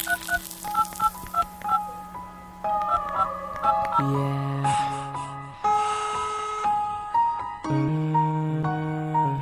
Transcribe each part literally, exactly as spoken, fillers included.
Yeah. Mm.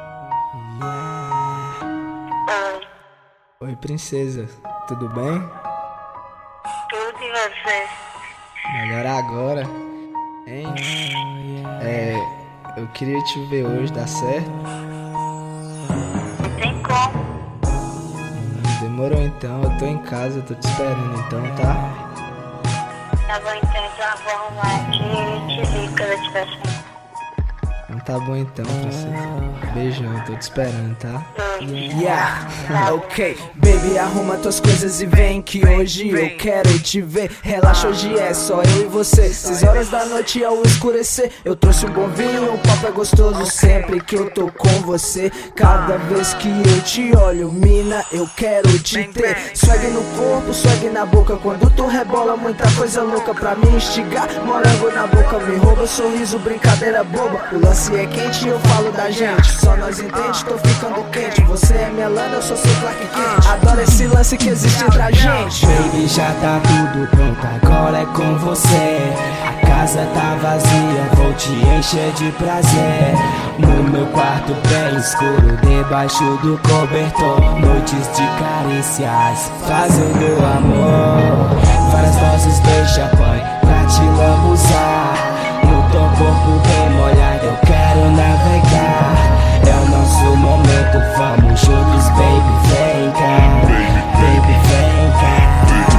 Yeah. Oi, princesa, tudo bem? Tudo e você? Melhor agora, hein? É, eu queria te ver hoje, dá certo? Não tem como. Demorou então, eu tô em casa, eu tô te esperando então, tá? Tá bom, então eu vou arrumar aqui e te ligo quando eu estiver saindo. Então tá bom então, princesa. Beijão, eu tô te esperando, tá? Yeah, ok, baby, arruma tuas coisas e vem que hoje eu quero te ver. Relaxa, hoje é só eu e você. Seis horas da noite ao escurecer. Eu trouxe um bom vinho, o papo é gostoso sempre que eu tô com você. Cada vez que eu te olho, mina, eu quero te ter. Swag no corpo, swag na boca. Quando tu rebola, muita coisa louca pra me instigar. Morango na boca, me rouba, sorriso, brincadeira boba. O lance é quente e eu falo da gente. Só nós entende, tô ficando quente. Você é minha lana, eu sou seu Clark Kent. Adoro esse lance que existe entre a gente. Baby, já tá tudo pronto, agora é com você. A casa tá vazia, vou te encher de prazer. No meu quarto bem escuro, debaixo do cobertor. Noites de carícias, fazendo amor. Várias doses de champanhe pra te lambuzar. No teu corpo bem molhado, eu quero navegar. É o nosso momento, vamos juntos, baby, vem cá. Baby, vem cá.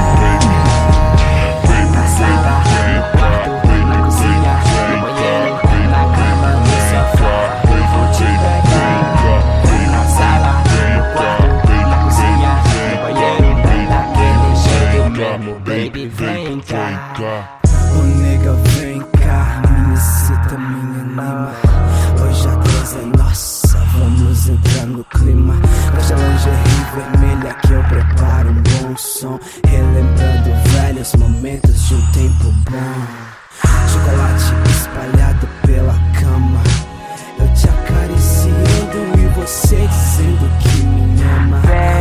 Na sala, no quarto, na cozinha, no banheiro, na cama, no sofá, eu vou te pegar. Na sala, no quarto, na cozinha, no banheiro, daquele jeito mesmo, baby, vem cá. Ô nega, vem cá, me excita, me anima. Hoje a coisa é nossa, vamos entrar no clima. Veja a lingerie vermelha que eu preparo um bom som. Relembrando velhos momentos de um tempo bom. Chocolate espalhado pela cama. Eu te acariciando e você dizendo que me ama.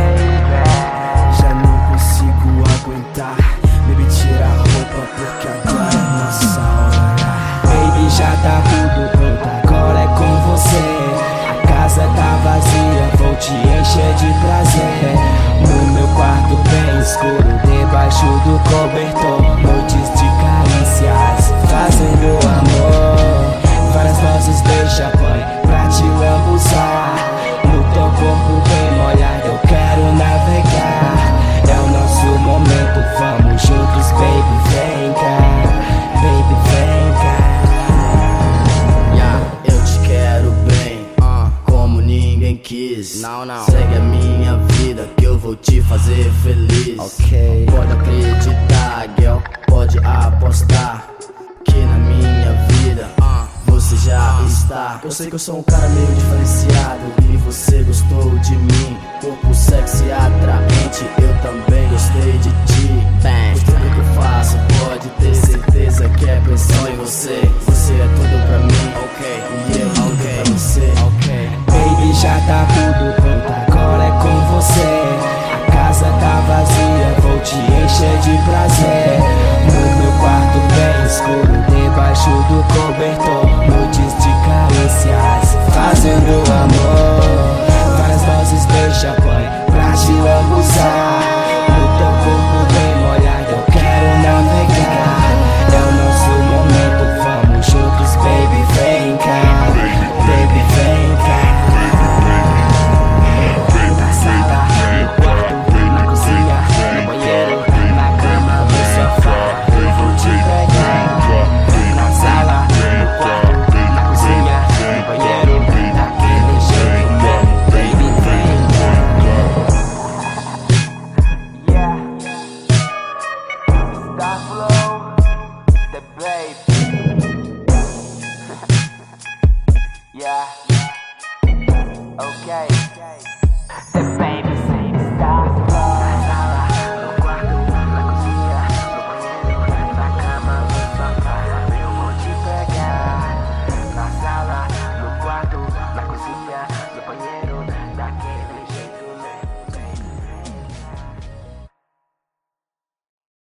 Já não consigo aguentar. Baby, tira a roupa porque agora é nossa hora. Baby, já tá tudo pronto, agora é com você. A casa tá vazia, vou te encher de prazer. No meu quarto bem escuro, debaixo do cobertor. Noites de carícias, fazendo amor. Várias doses de champanhe pra te lambuzar. No teu corpo bem molhado, eu quero navegar. É o nosso momento, vamos juntos, baby, vem cá. Baby, vem cá. Yeah, eu te quero bem, uh, como ninguém quis. Não, não. Segue a minha vida que eu vou te fazer feliz. Ok. Pode acreditar, girl, pode apostar que na minha vida uh, você já está. Eu sei que eu sou um cara meio diferenciado e você gostou de mim. Corpo sexy atraente, eu também gostei de ti. Bang. Tudo que eu faço pode ter certeza que é pensão em você. Você é tudo pra mim, ok, e eu ok pra você, ok. Baby, já tá tudo pronto, agora é com você. A casa tá vazia, vou te encher de prazer.